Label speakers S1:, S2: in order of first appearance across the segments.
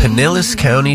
S1: Pinellas County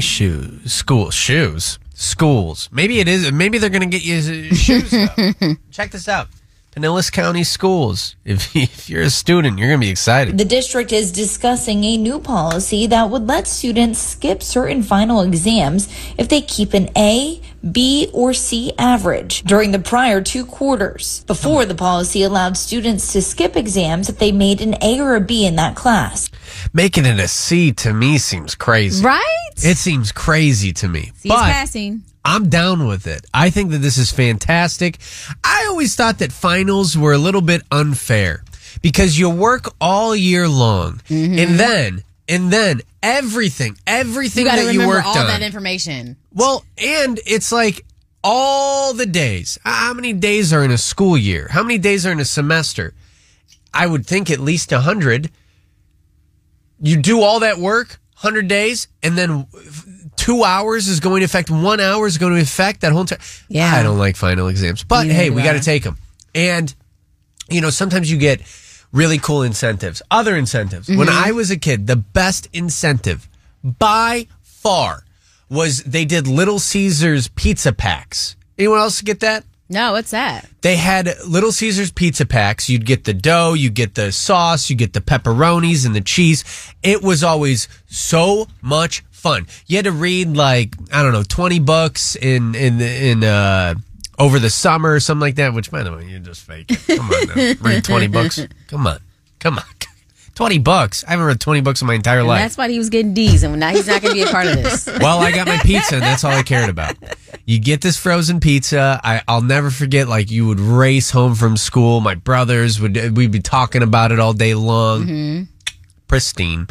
S1: schools. Maybe it is. Maybe they're going to get you shoes. Though. Check this out. Pinellas County Schools. If you're a student, you're going to be excited.
S2: The district is discussing a new policy that would let students skip certain final exams if they keep an A, B, or C average during the prior 2 quarters. Before, the policy allowed students to skip exams if they made an A or a B in that class.
S1: Making it a C to me seems crazy.
S3: Right?
S1: It seems crazy to me.
S3: C is passing.
S1: I'm down with it. I think that this is fantastic. I always thought that finals were a little bit unfair because you work all year long and then everything that you worked on.
S3: All that information.
S1: Well, and it's like all the days. How many days are in a school year? How many days are in a semester? I would think at least 100. You do all that work, 100 days, and then 2 hours is going to affect 1 hour is going to affect that whole time.
S3: Yeah.
S1: I don't like final exams, but hey, we got to take them. And, sometimes you get really cool incentives, other incentives. When I was a kid, the best incentive by far was they did Little Caesars pizza packs. Anyone else get that?
S3: No, what's that?
S1: They had Little Caesars pizza packs. You'd get the dough, you get the sauce, you get the pepperonis and the cheese. It was always so much fun. You had to read 20 books in over the summer or something like that, which, by the way, you're just faking. Come on now. Read 20 books. Come on. 20 bucks. I haven't read 20 books in my entire life.
S3: That's why he was getting D's, and now he's not going to be a part of this.
S1: Well, I got my pizza, and that's all I cared about. You get this frozen pizza. I'll never forget, you would race home from school. My brothers we'd be talking about it all day long. Pristine.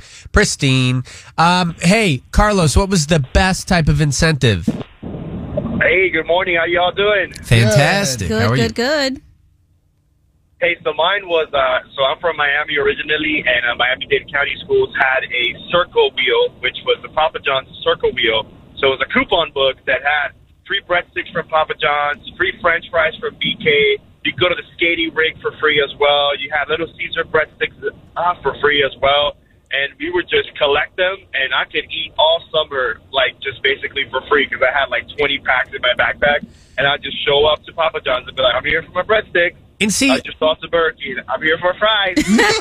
S1: Hey, Carlos, what was the best type of incentive?
S4: Hey, good morning. How y'all doing?
S1: Fantastic. How are you?
S3: Good.
S4: Hey, so mine was, I'm from Miami originally, and Miami-Dade County Schools had a circle wheel, which was the Papa John's circle wheel. So it was a coupon book that had free breadsticks from Papa John's, free French fries from BK. You could go to the skating rink for free as well. You had Little Caesar breadsticks for free as well. And we would just collect them, and I could eat all summer, just basically for free, because I had 20 packs in my backpack. And I'd just show up to Papa John's and be like, I'm here for my breadsticks.
S1: And see,
S4: I just lost a burkey. I'm here for fries.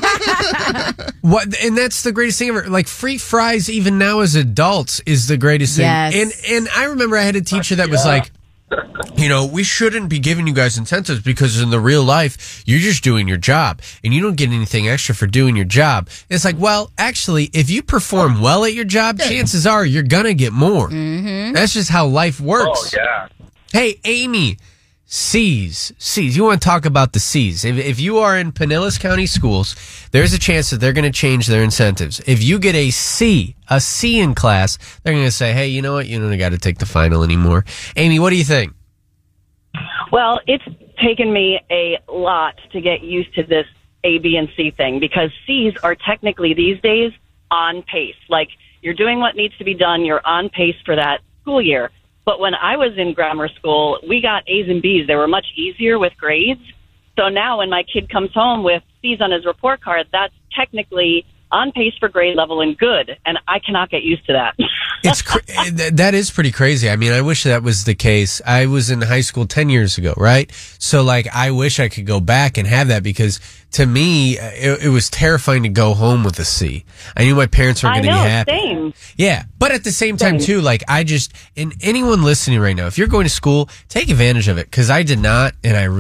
S1: And that's the greatest thing ever. Free fries, even now as adults, is the greatest thing.
S3: Yes.
S1: And I remember I had a teacher that was like, we shouldn't be giving you guys incentives because in the real life, you're just doing your job and you don't get anything extra for doing your job. It's like, well, actually, if you perform well at your job, chances are you're going to get more. That's just how life works.
S4: Oh, yeah.
S1: Hey, Amy. C's. You want to talk about the C's. If you are in Pinellas County Schools, there's a chance that they're going to change their incentives. If you get a C in class, they're going to say, hey, you know what? You don't got to take the final anymore. Amy, what do you think?
S5: Well, it's taken me a lot to get used to this A, B, and C thing because C's are technically these days on pace. You're doing what needs to be done. You're on pace for that school year. But when I was in grammar school, we got A's and B's. They were much easier with grades. So now when my kid comes home with C's on his report card, that's technically on pace for grade level and good. And I cannot get used to that.
S1: That is pretty crazy. I mean, I wish that was the case. I was in high school 10 years ago, right? So I wish I could go back and have that because to me, it was terrifying to go home with a C. I knew my parents weren't going to be happy.
S5: Same.
S1: Yeah. But at the same time too, and anyone listening right now, if you're going to school, take advantage of it. Cause I did not. And I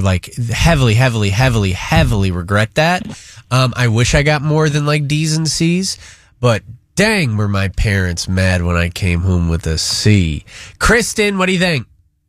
S1: heavily regret that. I wish I got more than D's and C's, but dang, were my parents mad when I came home with a C. Kristen, what do you think?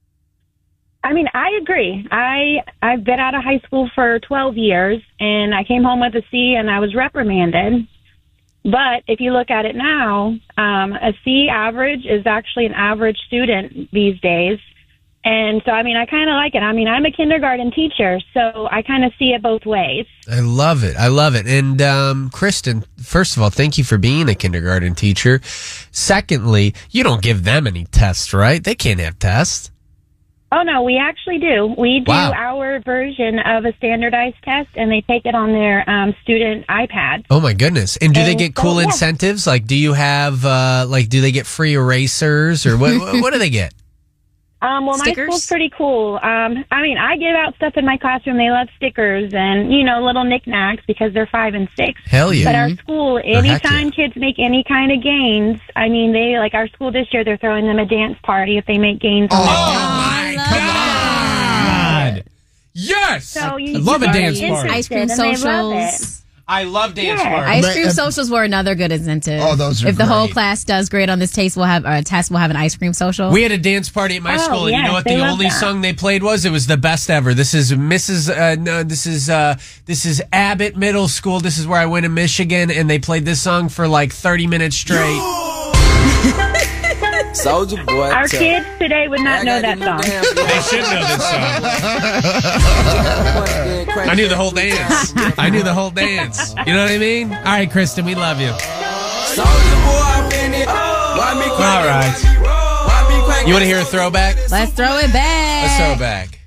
S6: I mean, I agree. I've been out of high school for 12 years, and I came home with a C, and I was reprimanded. But if you look at it now, a C average is actually an average student these days. And so, I kind of like it. I'm a kindergarten teacher, so I kind of see it both ways.
S1: I love it. And Kristen, first of all, thank you for being a kindergarten teacher. Secondly, you don't give them any tests, right? They can't have tests.
S6: Oh, no, we actually do. We do
S1: Wow.
S6: our version of a standardized test, and they take it on their student iPad.
S1: Oh my goodness! And do they
S6: And
S1: get
S6: so,
S1: cool
S6: yeah.
S1: incentives? Like, do you have do they get free erasers or what do they get?
S6: Well, my
S3: Stickers?
S6: school's pretty cool. I mean, I give out stuff in my classroom. They love stickers and, little knickknacks because they're 5 and 6.
S1: Hell yeah!
S6: But our school,
S1: heck
S6: anytime
S1: yeah.
S6: kids make any kind of gains, I mean, our school this year, they're throwing them a dance party if they make gains on
S1: Oh
S6: their
S1: my
S3: love
S1: God! Yes,
S6: So you
S1: I love a
S6: get
S1: dance party.
S6: interested,
S3: Ice cream
S6: and they love
S3: socials.
S1: I love dance
S6: Yeah.
S1: parties.
S3: Ice cream socials were another good incentive.
S7: Oh, those are
S3: If the whole
S7: great.
S3: class does great on this test, we'll have an ice cream social.
S1: We had a dance party at my
S6: Oh,
S1: school, and you
S6: yes,
S1: know what?
S6: they
S1: The
S6: love
S1: only
S6: that.
S1: song they played was it was the best ever. This is Mrs. This is Abbott Middle School. This is where I went in Michigan, and they played this song for like 30 minutes straight.
S8: Soldier boy.
S6: Our kids today would not know that song.
S1: They should know this song. I knew the whole dance. I knew the whole dance. You know what I mean? All right, Kristen, we love you. All right. You want to hear a throwback?
S3: Let's throw it back.
S1: Let's throw it back.